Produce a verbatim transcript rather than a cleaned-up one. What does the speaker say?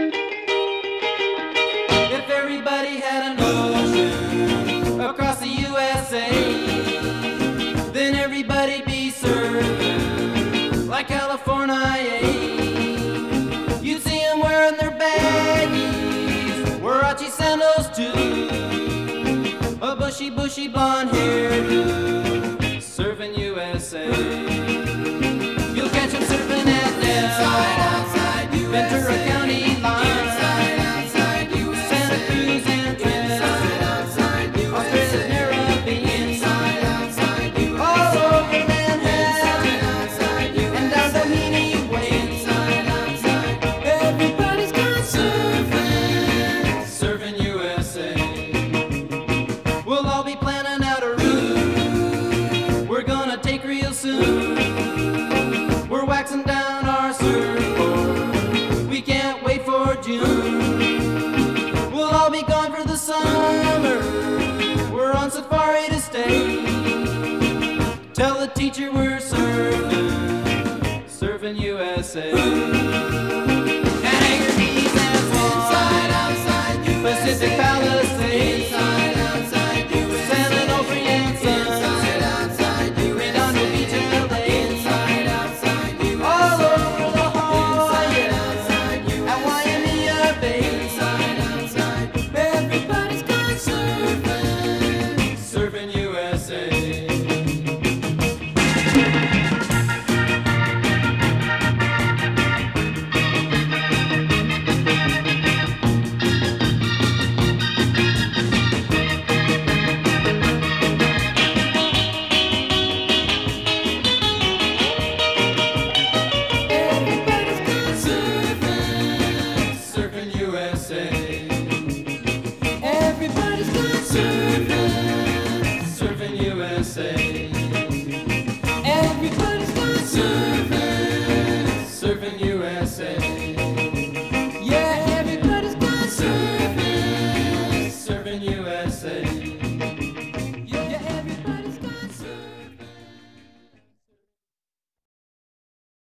If everybody had an ocean across the U S A, then everybody'd be surfing like California. You'd see them wearing their baggies, Warachi sandals too, a bushy, bushy blonde hairdo, surfing U S A. You'll catch them surfing at Del, Ventura County line, inside, outside U S A. Santa Cruz and Trent, outside U S A. Australia's Caribbean, inside, outside U S A. All over Manhattan, outside U S A. And down Doheny Way, inside, outside. Everybody's gone surfing, surfing U S A. We'll all be planning out a route we're gonna take real soon. We're waxing down our surfboard, we can't wait for June. We'll all be gone for the summer, we're on safari to stay. Tell the teacher we're surfing, surfing U S A. And Anchor Keys and Swan, inside, outside U S A. Pacific Palisades, inside, outside U S A. San Onofre and Sun, inside, outside U S A. Redondo Beach, L A, inside, outside U S A. All over La Jolla, inside, outside U S A. At Waimea Bay, inside, outside. Everybody's gone surfing, surfing U S A. Surfing U S A. Everybody's gone surfing, surfing U S A. Everybody's gone surfing, surfing U S A. Yeah, everybody's gone surfing, surfing U S A.